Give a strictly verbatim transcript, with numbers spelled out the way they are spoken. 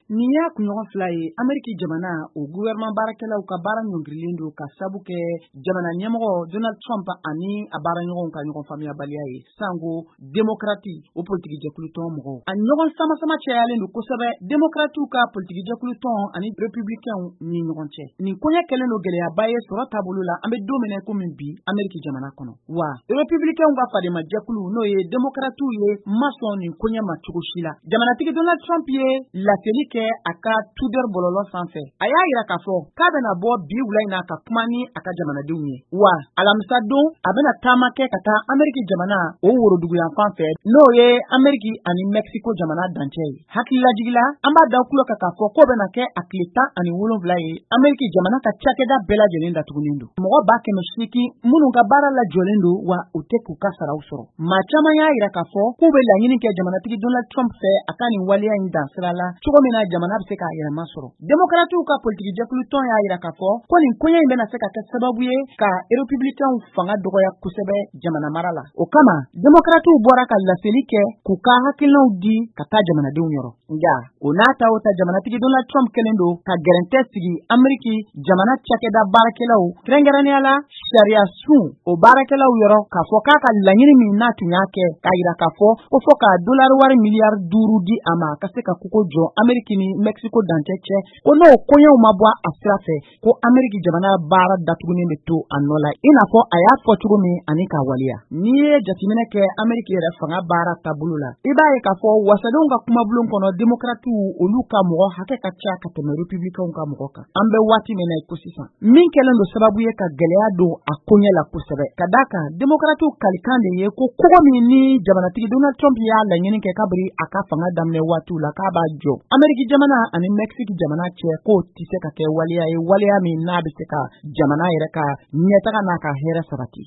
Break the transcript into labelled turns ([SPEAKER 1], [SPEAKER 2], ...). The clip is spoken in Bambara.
[SPEAKER 1] Nin y'a kunɲɔgɔn fila ye Ameriki jamana o gouvernement baarakɛlaw ka baara ɲɔngirilen don ka sabu kɛ jamana ɲɛmɔgɔ Donald Trump ani a baaraɲɔgɔnw ka ɲɔgɔn faamuyabaliya ye sango démocrate o politique jɛkulu tɔn mɔgɔw a ɲɔgɔn sama-sama cayalen don kosɛbɛ démocratew ka politique jɛkulu tɔn ani républicains ni ɲɔgɔn cɛ nin koɲɛ kɛlen don gɛlɛyaba ye sɔrɔ taabolo la an bɛ don min na komi bi Ameriki jamana kɔnɔ wa républicains ka fadema jɛkulu n'o ye démocratew ye ma sɔn nin koɲɛ ma cogo si la jamanatigi Donald Trump ye laseli kɛ a ka Twitter bɔlɔlɔ sanfɛ a y'a yira k'a fɔ k'a bɛna bɔ bi wula in na ka kuma ni a ka jamanadenw ye wa alamisa don a bɛna taama kɛ ka taa Ameriki jamana o woroduguyan fan fɛ n'o ye Ameriki ani Mexico jamana dancɛ ye hakililajigila an b'a da kulo kan k'a fɔ ko bɛna kɛ a tile tan ani wolonwula ye Ameriki jamana ka cakɛda bɛɛ lajɛlen datugulen don mɔgɔ ba kɛmɛ seegin minnu ka baara lajɔlen don wa u tɛ k'u ka saraw sɔrɔ maa caman y'a yira k'a fɔ k'u bɛ laɲini kɛ jamanatigi Donald Trump fɛ a ka nin waleya in dan sira la cogo min na jamana bɛ se k'a yɛrɛma sɔrɔ démocratew ka politique jɛkulu tɔn y'a yira k'a fɔ ko nin koɲɛ in bɛna se ka kɛ sababu ye ka républicains fanga dɔgɔya kosɛbɛ jamana mara la o kama démocratew bɔra ka laseli kɛ k'u ka hakilinaw di ka taa jamanadenw yɔrɔ nka o n'a ta o ta jamanatigi Donald Trump kɛlen don ka gɛrɛntɛ sigi Ameriki jamana cakɛda baarakɛlaw kɛrɛnkɛrɛnnenya la sariya sun o baarakɛlaw yɔrɔ k'a fɔ k'a ka laɲini min n'a tun y'a kɛ k'a yira k'a fɔ ko fɔ ka dolari wari miliyari duuru di a ma ka se ka kogo jɔ Ameriki ni Mexico dancɛ cɛ ko n'o koɲɛw ma bɔ a sira fɛ ko Ameriki jamana baara datugunen bɛ to a nɔ la i n'a fɔ a y'a fɔ cogo min ani k'a waleya n'i ye jateminɛ kɛ Ameriki yɛrɛ fanga baara taabolo la i b'a ye k'a fɔ wasadenw ka kumabulon kɔnɔ démocratew olu ka mɔgɔ hakɛ ka ca ka tɛmɛ républicains ka mɔgɔ kan an bɛ waati min na ko sisan min kɛlen don sababu ye ka gɛlɛya don a koɲɛ la kosɛbɛ ka d'a kan démocratew kalikan de ye ko kogo min ni jamanatigi Donald Trump y'a laɲini kɛ kabiri a ka fanga daminɛ waatiw la k'a b'a jɔ Ameriki jamana ani Mexique jamana cɛ k'o tɛ se ka kɛ waleya ye waleya min n'a bɛ se ka jamana yɛrɛ ka ɲɛtaga n'a ka hɛrɛ sabati